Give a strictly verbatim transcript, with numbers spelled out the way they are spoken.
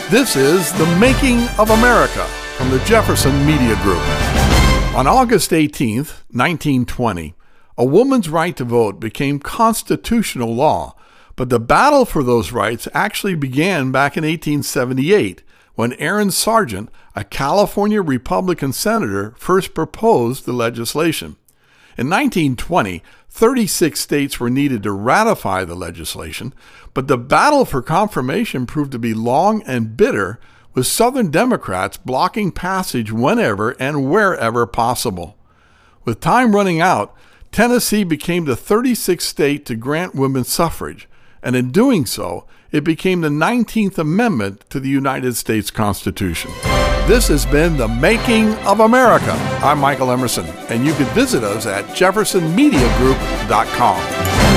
This is The Making of America from the Jefferson Media Group. On August eighteenth, nineteen twenty, a woman's right to vote became constitutional law, but the battle for those rights actually began back in eighteen seventy-eight, when Aaron Sargent, a California Republican senator, first proposed the legislation. In nineteen twenty, thirty-six states were needed to ratify the legislation, but the battle for confirmation proved to be long and bitter, with Southern Democrats blocking passage whenever and wherever possible. With time running out, Tennessee became the thirty-sixth state to grant women suffrage, and in doing so, it became the nineteenth Amendment to the United States Constitution. This has been The Making of America. I'm Michael Emerson, and you can visit us at jefferson media group dot com.